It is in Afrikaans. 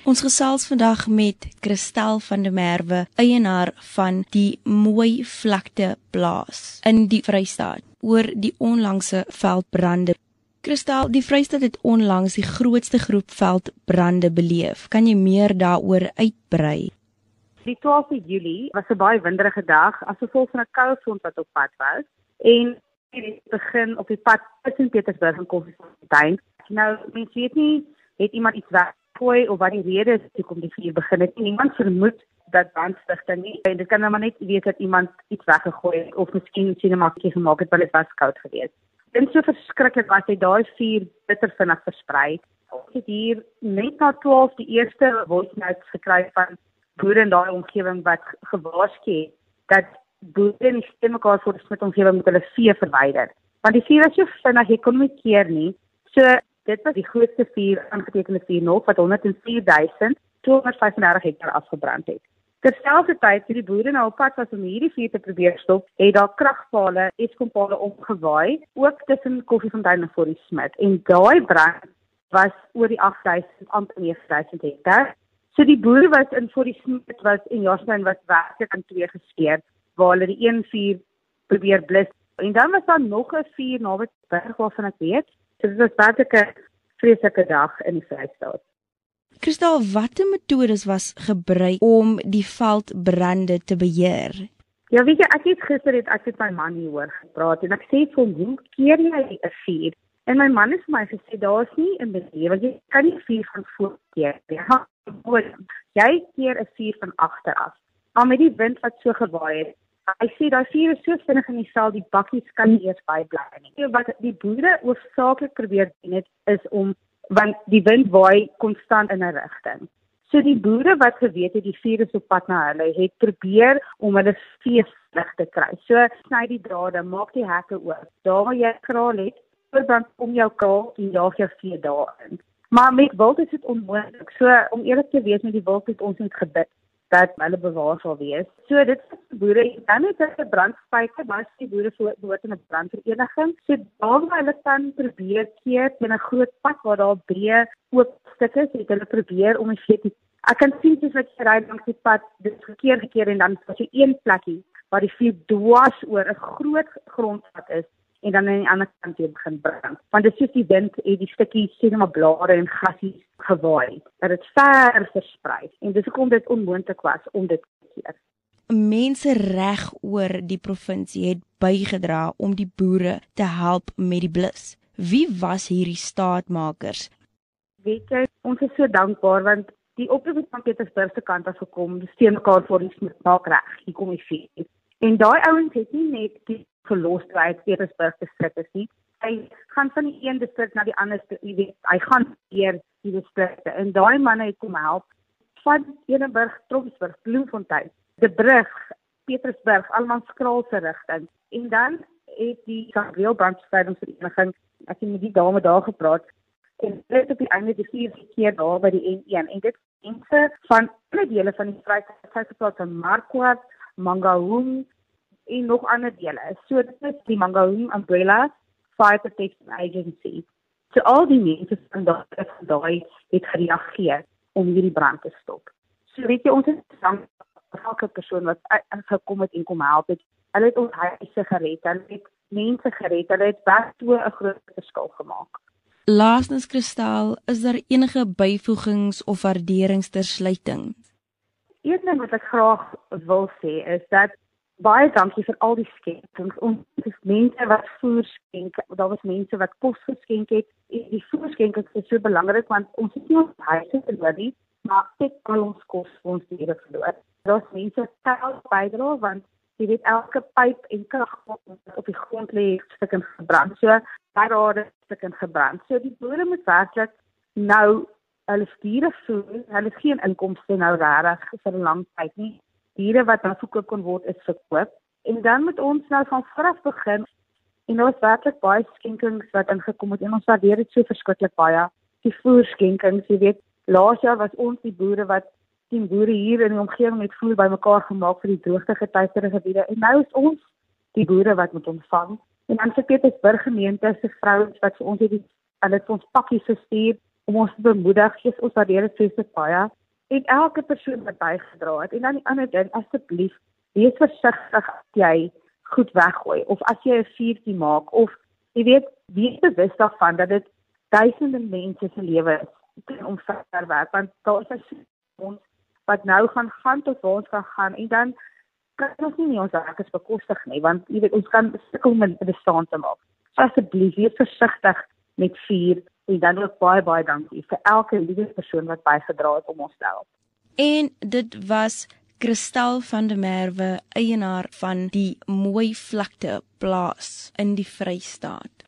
Ons gesels vandag met Christel van der Merwe, eienaar van die Mooi Vlakte Plaas in die Vrystaat, oor die onlangse veldbrande. Christel, die Vrystaat het onlangs die grootste groep veldbrande beleef. Kan jy meer daaroor uitbrei? Die 12 Julie was 'n baie winderige dag as gevolg van 'n koue front wat op pad was. En het begin op die pad tussen Pietersburg en Koffiefontein. Nou, mens weet nie, het iemand iets weggegooi of wat die rede is hoekom die vuur begin het. Niemand vermoed dat brandstigting nie. En dit kan nou maar net wees dat iemand iets weggegooi het of miskien sien 'n makkie gemaak het want dit was koud geweest. Dit is so verskriklik was hy daai vuur bitter vinnig versprei. Ons het hier net na 12 die eerste voice notes gekry van boere in daai omgewing wat gewaarsku het dat boere nie stem mekaar voor die smittomgewing met hulle vee verwyder. Want die vuur was so vinnig, jy kon nie keer nie. So dit was die grootste vuur, aangetekende vuur nog, wat 104.235 hektaar afgebrand het. Terselfdertyd, toe die boere nou op pad was om hierdie vuur te probeer stop, het daar kragpale, Eskom-pale omgewaai, ook tussen Koffiefontein en Fort die Smit. En daai brand was oor die 8.000, amper 9.000 hektaar. So die boere was in Fort die Smit was en Jasmin was werklik aan twee geskeer, waar hulle die een vuur probeer blus. En dan was daar nog 'n vuur naby Berg waarvan ek weet. So dit was werklik 'n vreeslike dag in die Vrystaat. Christel, watter metodes was gebruik om die veldbrande te beheer? Ja, weet jy, ek het met my man hieroor gepraat en ek sê vir hom, hoe keer jy 'n vuur? En my man het vir my gesê, daar is nie 'n manier, want jy kan nie vuur van voor keer. Jy keer 'n vuur van agter af. Maar met die wind wat so gewaai het, hy sê daai vuur is so vinnig in die saal, die bakkies kan nie eers bybly nie. So wat die boere hoofsaaklik probeer doen het, is om, want die wind waai konstant in 'n rigting. So die boere wat geweet het die vuur is op pad na hulle, het probeer om hulle vee vlug te kry. So sny die drade, maak die hekke oop. Daar waar jy kraal het, voorbrand om jou kraal en jaag jou vee daarin. Maar met wild is dit onmoontlik. So om eerlik te wees met die wild het ons net gebid dat hulle bewaar sal wees. So dit is die boere en dan het hulle brandspyke, maar die boere behoort in 'n brandvereniging. So daar waar hulle kan probeer keer teen 'n groot pad waar daar breë oop stukke is, het hulle probeer om die vee te. Ek kan sien soos wat jy ry langs die pad, dit gekeer en dan is jy een plekkie waar die vee dwars oor 'n groot grondpad is. En dan aan die ander kant weer begin brand. Want dit is soos die wind het die stukkies, sê maar blare en grasies gewaai, dat dit ver versprei. En dis hoekom dit onmoontlik was om dit te keer. Mense reg oor die provinsie het bygedra om die boere te help met die blus. Wie was hierdie staatmakers? Weet jy, ons is so dankbaar want die oproep van Pietersburg se kant af gekom, die steun mekaar vir die Smit maak reg, hier kom die vuur. En daai ouens het nie net die verlos uit Pietersburg distrik is nie. Hy gaan van die een distrik na die ander, jy weet, hy gaan deur die distrikte. En daai manne het kom help van Edenburg, Trompsburg, Bloemfontein, De Brug, Pietersburg, almal skraalse rigting. En dan het die Gabriel brandbestrydingsvereniging, ek het met die dame daar gepraat, en hulle het op die einde die 4 keer daar by die N1. En dit mense van alle dele van die Vrystaat gepraat van Marquardt, Mangaung, en nog ander dele. So dit is die Mangaung Umbrella Fire Protection Agency. So al die mense van daai het gereageer om hierdie brand te stop. So weet jy, ons is dankbaar vir elke persoon wat gekom het en kom help het. Hulle het ons huise gered, hulle het mense gered, hulle het werk toe 'n groot verskil gemaak. Laastens, Christel, is daar enige byvoegings of waarderings ter sluiting? Een ding wat ek graag wil sê is dat baie dankie vir al die skenkings. Ons is mense wat voer skenk, daar was mense wat kos geskenk het. Die voerskenkings is so belangrik want ons het nie ons huise verloor nie, maar dit al ons kos vir ons diere verloor. Daar's mense wat geld bydra want jy weet elke pyp en krag wat op die grond lê het stukkend gebrand. So daar het stukkend gebrand. So die boere moet werklik nou hulle diere voer, hulle het geen inkomste nou regtig vir 'n lang tyd nie. Diere wat nou verkoop kon word is verkoop. En dan moet ons nou van vooraf begin en daar is werklik baie skenkings wat ingekom het en ons waardeer dit so verskriklik baie. Die voerskenkings, jy weet, laas jaar was ons die boere wat 10 boere hier in die omgewing het voer bymekaar gemaak vir die droogte geteisterde gebiede en nou is ons die boere wat moet ontvang. En dan vir Pietersburg gemeente se vrouens wat vir ons hulle het ons pakkies gestuur om ons te bemoedig, ons waardeer dit vreeslik baie, en elke persoon wat bygedra het, en dan die ander ding, asseblief, wees versigtig as jy goed weggooi, of as jy 'n vuurtjie maak, of, jy weet, wees bewus daarvan, dat dit duisende mense se lewe is, ten omverwerp, want daar is ons wat nou gaan tot waar ons gaan, en dan kan ons nie ons werkers bekostig nie, want jy weet, ons kan sukkel om 'n bestaan te maak. So asseblief, wees versigtig met vuur, en dan ook baie dankie vir elke liewe persoon wat bygedra het om ons te help. En dit was Christel van der Merwe, eienaar van die Mooi Vlakte plaas in die Vrystaat.